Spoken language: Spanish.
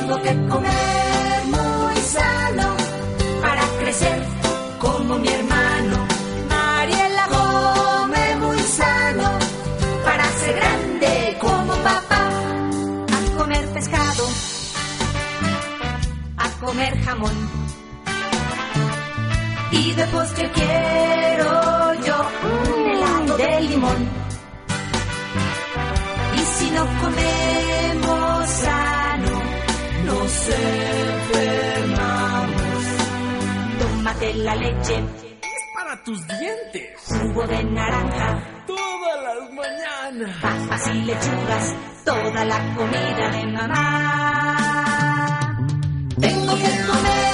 Tengo que comer muy sano para crecer como mi hermano. Mariela come muy sano para ser grande como papá. A comer pescado, a comer jamón. Y de postre quiero yo un helado de limón. Y si no comemos sano, nos enfermamos. Tómate la leche, es para tus dientes. Jugo de naranja, todas las mañanas. Papas y lechugas, toda la comida de mamá. Tengo que comer